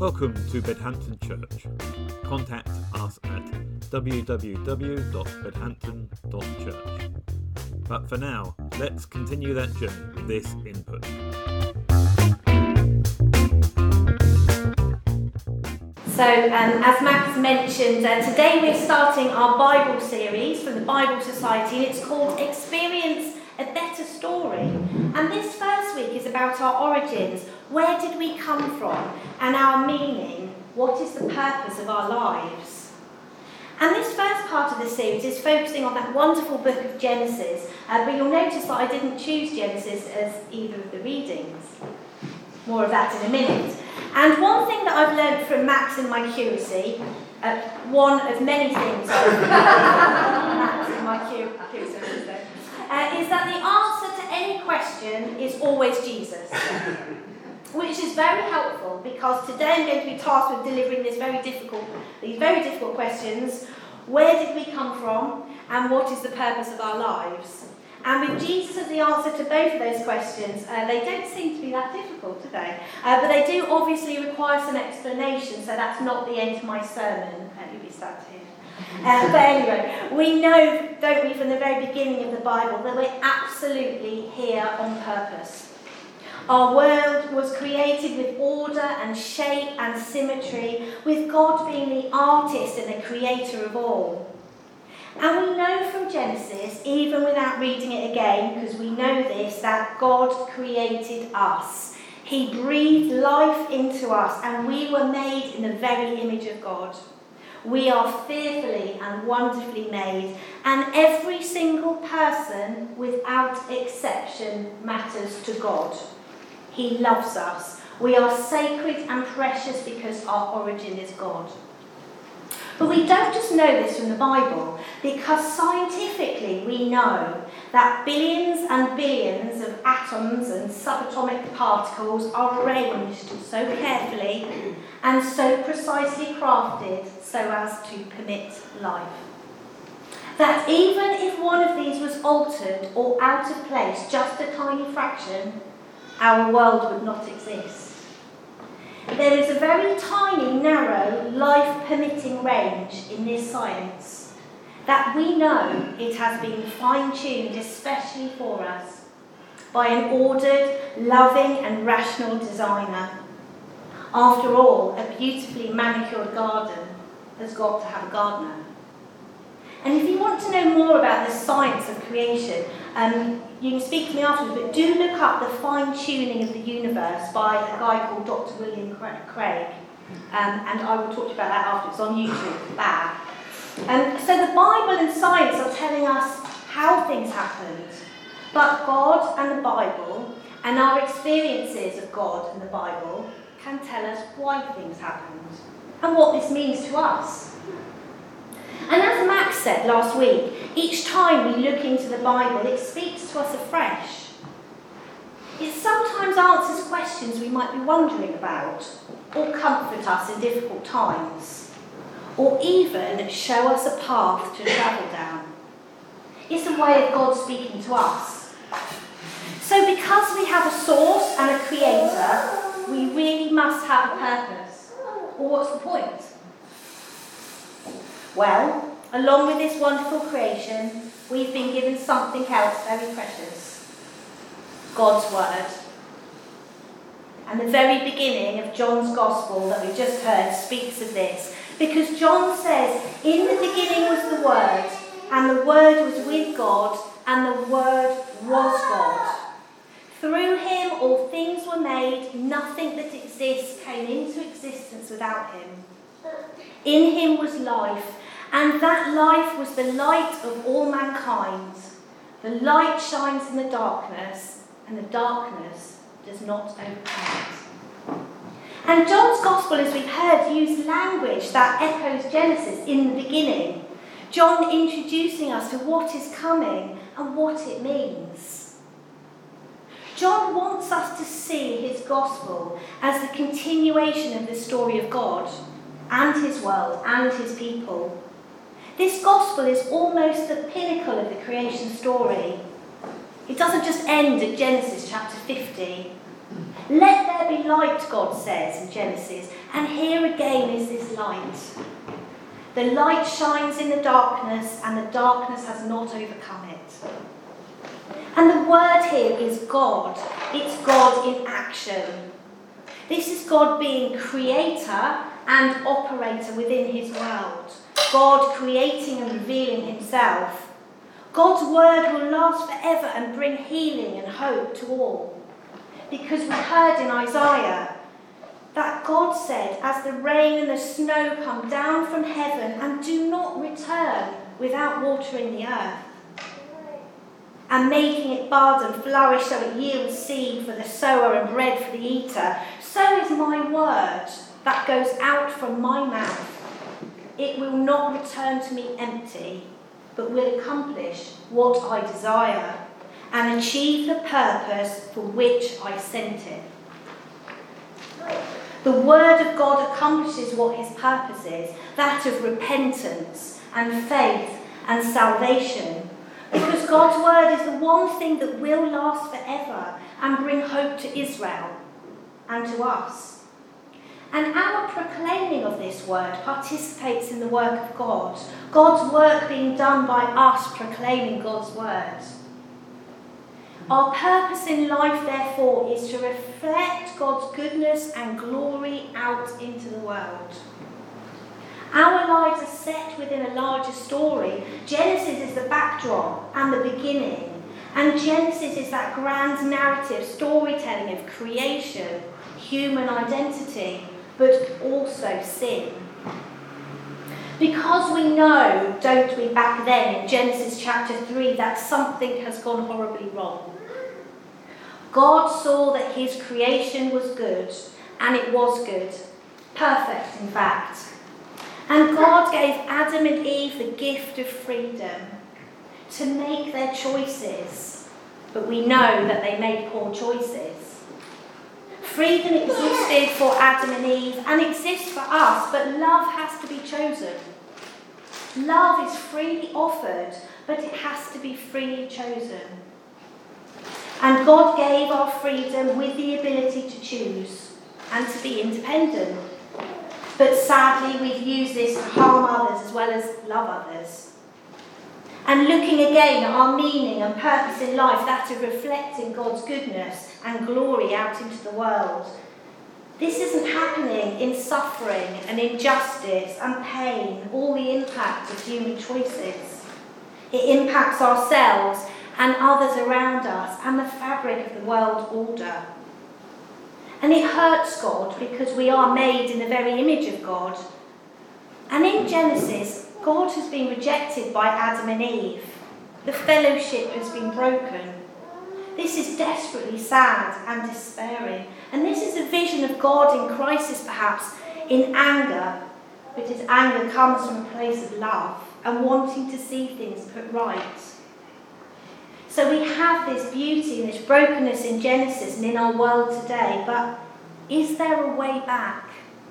Welcome to Bedhampton Church. Contact us at www.bedhampton.church. But for now, let's continue that journey with this input. So, as Max mentioned, today we're starting our Bible series from the Bible Society, and it's called Experience a Better Story. And this first week is about our origins. Where did we come from? And our meaning. What is the purpose of our lives? And this first part of the series is focusing on that wonderful book of Genesis. But you'll notice that I didn't choose Genesis as either of the readings. More of that in a minute. And one thing that I've learned from Max and my curacy, one of many things I've learned from Max and my curacy, is that the answer to any question is always Jesus. Which is very helpful, because today I'm going to be tasked with delivering these very difficult questions. Where did we come from, and what is the purpose of our lives? And with Jesus as the answer to both of those questions, they don't seem to be that difficult, do they? But they do obviously require some explanation, so that's not the end of my sermon. You'll be sat here. But anyway, we know, don't we, from the very beginning of the Bible, that we're absolutely here on purpose. Our world was created with order and shape and symmetry, with God being the artist and the creator of all. And we know from Genesis, even without reading it again, because we know this, that God created us. He breathed life into us, and we were made in the very image of God. We are fearfully and wonderfully made, and every single person, without exception, matters to God. He loves us. We are sacred and precious because our origin is God. But we don't just know this from the Bible, because scientifically we know that billions and billions of atoms and subatomic particles are arranged so carefully and so precisely crafted so as to permit life. That even if one of these was altered or out of place just a tiny fraction, our world would not exist. There is a very tiny, narrow, life-permitting range in this science that we know it has been fine-tuned especially for us by an ordered, loving and rational designer. After all, a beautifully manicured garden has got to have a gardener. And if you want to know more about the science of creation, you can speak to me afterwards, but do look up The Fine-Tuning of the Universe by a guy called Dr. William Craig. And I will talk to you about that afterwards on YouTube. So the Bible and science are telling us how things happened. But God and the Bible, and our experiences of God and the Bible, can tell us why things happened and what this means to us. And as Max said last week, each time we look into the Bible, it speaks to us afresh. It sometimes answers questions we might be wondering about, or comfort us in difficult times, or even show us a path to travel down. It's a way of God speaking to us. So because we have a source and a creator, we really must have a purpose. Or what's the point? Well, along with this wonderful creation, we've been given something else very precious. God's Word. And the very beginning of John's Gospel that we just heard speaks of this. Because John says, in the beginning was the Word, and the Word was with God, and the Word was God. Through him all things were made, nothing that exists came into existence without him. In him was life, and that life was the light of all mankind. The light shines in the darkness, and the darkness does not overcome it. And John's Gospel, as we've heard, used language that echoes Genesis in the beginning. John introducing us to what is coming and what it means. John wants us to see his Gospel as the continuation of the story of God and his world and his people. This Gospel is almost the pinnacle of the creation story. It doesn't just end at Genesis chapter 50. Let there be light, God says in Genesis. And here again is this light. The light shines in the darkness, and the darkness has not overcome it. And the word here is God. It's God in action. This is God being creator and operator within his world. God creating and revealing himself. God's word will last forever and bring healing and hope to all. Because we heard in Isaiah that God said, as the rain and the snow come down from heaven and do not return without watering the earth, and making it bud and flourish so it yields seed for the sower and bread for the eater, so is my word that goes out from my mouth. It will not return to me empty, but will accomplish what I desire and achieve the purpose for which I sent it. The word of God accomplishes what his purpose is, that of repentance and faith and salvation. Because God's word is the one thing that will last forever and bring hope to Israel and to us. And our proclaiming of this word participates in the work of God. God's work being done by us proclaiming God's word. Our purpose in life, therefore, is to reflect God's goodness and glory out into the world. Our lives are set within a larger story. Genesis is the backdrop and the beginning. And Genesis is that grand narrative storytelling of creation, human identity, but also sin. Because we know, don't we, back then in Genesis chapter 3, that something has gone horribly wrong. God saw that his creation was good, and it was good. Perfect, in fact. And God gave Adam and Eve the gift of freedom to make their choices. But we know that they made poor choices. Freedom existed for Adam and Eve and exists for us, but love has to be chosen. Love is freely offered, but it has to be freely chosen. And God gave our freedom with the ability to choose and to be independent. But sadly, we've used this to harm others as well as love others. And looking again at our meaning and purpose in life, that of reflecting God's goodness and glory out into the world. This isn't happening in suffering and injustice and pain, all the impact of human choices. It impacts ourselves and others around us and the fabric of the world order. And it hurts God because we are made in the very image of God. And in Genesis, God has been rejected by Adam and Eve. The fellowship has been broken. This is desperately sad and despairing. And this is a vision of God in crisis, perhaps, in anger. But his anger comes from a place of love and wanting to see things put right. So we have this beauty and this brokenness in Genesis and in our world today, but is there a way back?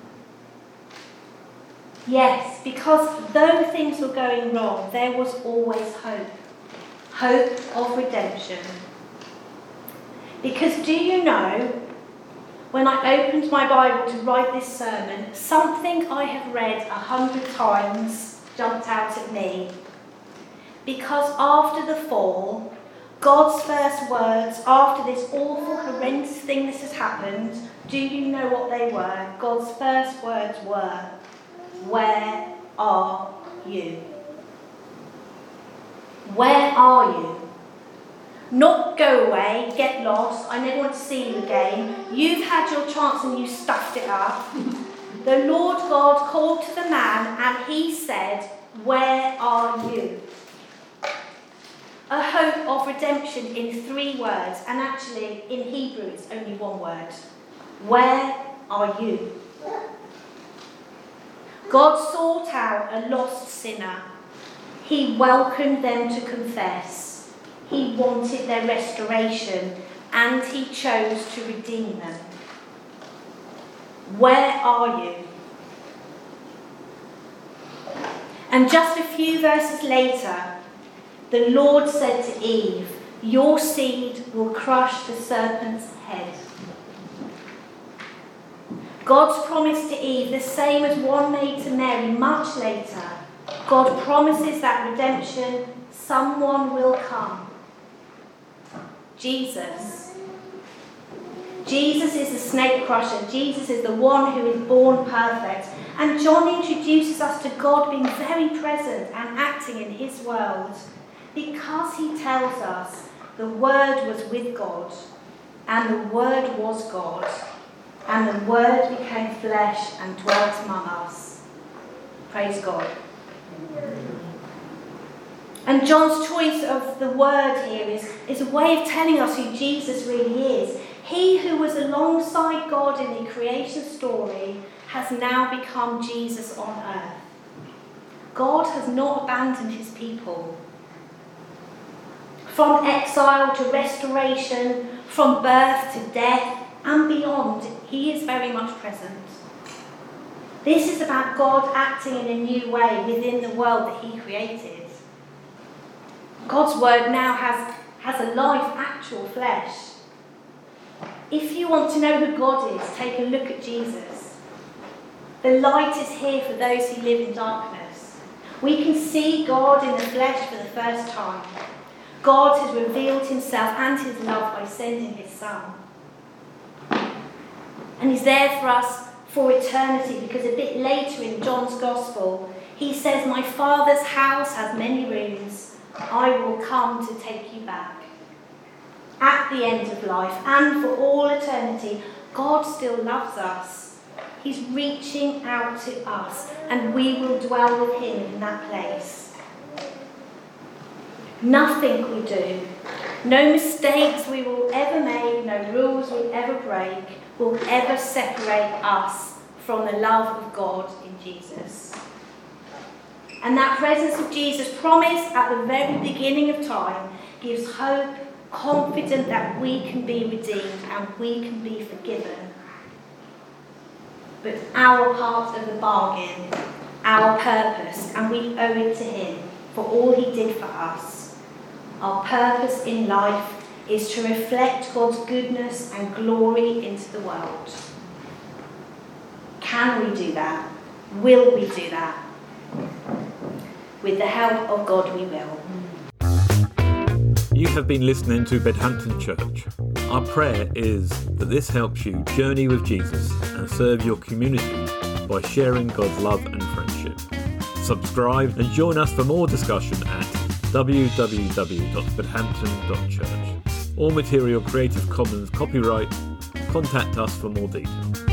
Yes, because though things were going wrong, there was always hope. Hope of redemption. Because do you know, when I opened my Bible to write this sermon, something I have read 100 times jumped out at me. Because after the fall, God's first words after this awful, horrendous thing that has happened, do you know what they were? God's first words were, "Where are you?" Where are you? Not go away, get lost, I never want to see you again. You've had your chance and you stuffed it up. The Lord God called to the man and he said, "Where are you?" A hope of redemption in 3 words, and actually in Hebrew it's only 1 word. Where are you? God sought out a lost sinner. He welcomed them to confess. He wanted their restoration, and he chose to redeem them. Where are you? And just a few verses later, the Lord said to Eve, "Your seed will crush the serpent's head." God's promise to Eve, the same as one made to Mary much later. God promises that redemption, someone will come. Jesus. Jesus is the snake crusher. Jesus is the one who is born perfect. And John introduces us to God being very present and acting in his world, because he tells us the Word was with God, and the Word was God, and the Word became flesh and dwelt among us. Praise God. And John's choice of the word here is a way of telling us who Jesus really is. He who was alongside God in the creation story has now become Jesus on earth. God has not abandoned his people. From exile to restoration, from birth to death and beyond, he is very much present. This is about God acting in a new way within the world that he created. God's word now has a life, actual flesh. If you want to know who God is, take a look at Jesus. The light is here for those who live in darkness. We can see God in the flesh for the first time. God has revealed himself and his love by sending his Son. And he's there for us for eternity, because a bit later in John's Gospel, he says, "My Father's house has many rooms. I will come to take you back." At the end of life and for all eternity, God still loves us. He's reaching out to us, and we will dwell with him in that place. Nothing we do, no mistakes we will ever make, no rules we'll ever break, will ever separate us from the love of God in Jesus. And that presence of Jesus, promised at the very beginning of time, gives hope, confident that we can be redeemed and we can be forgiven. But our part of the bargain, our purpose, and we owe it to him for all he did for us. Our purpose in life is to reflect God's goodness and glory into the world. Can we do that? Will we do that? With the help of God, we will. You have been listening to Bedhampton Church. Our prayer is that this helps you journey with Jesus and serve your community by sharing God's love and friendship. Subscribe and join us for more discussion at www.bedhampton.church. All material Creative Commons copyright. Contact us for more details.